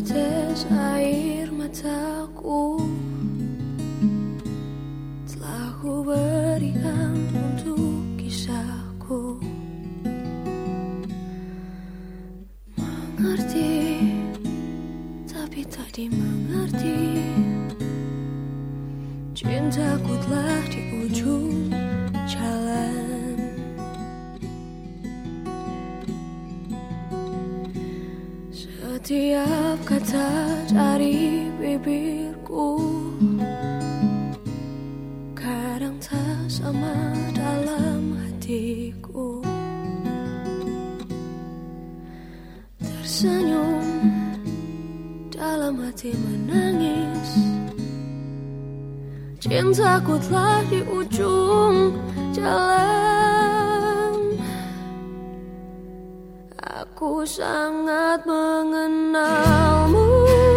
Tetes air mataku telah ku berikan untuk kisahku. Mengerti, tapi tak dimengerti. Cintaku telah di ujung jalan. Setiap kata dari bibirku kadang tak sama dalam hatiku. Tersenyum dalam hati menangis. Cintaku telah di ujung jalan. Aku sangat mengenalmu.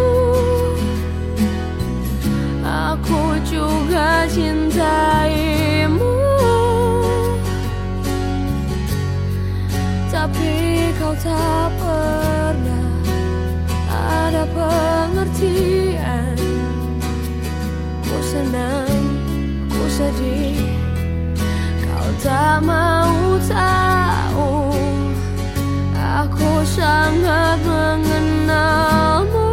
Aku juga cintaimu. Tapi kau tak pernah ada pengertian. Ku senang, ku sedih, kau tak mau tahu. Aku sangat mengenalmu.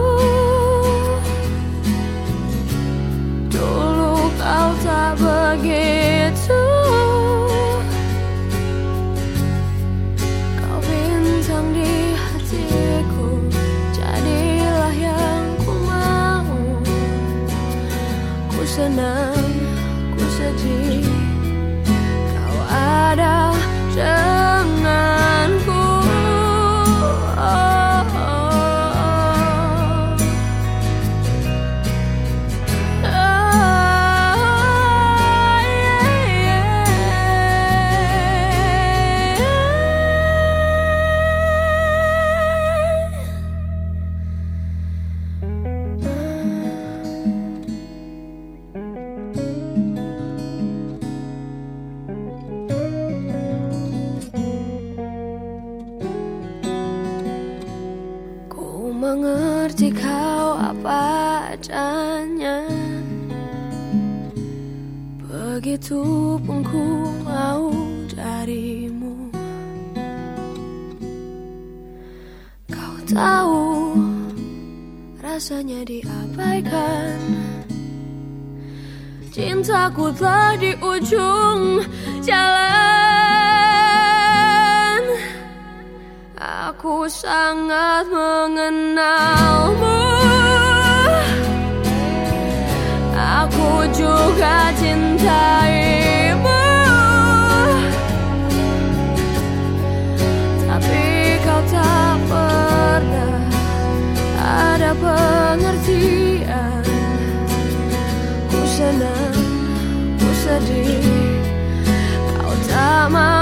Dulu kau tak begitu. Kau bintang di hatiku, jadilah yang ku mau. Ku senang, ku sedih, kau ada denganku. Mengerti kau apa adanya, begitupun ku mau darimu. Kau tahu rasanya diabaikan. Cintaku telah di ujung jalan. Aku sangat mengenalmu. Aku juga cintaimu. Tapi kau tak pernah ada pengertian. Ku senang, ku sedih, kau tak mau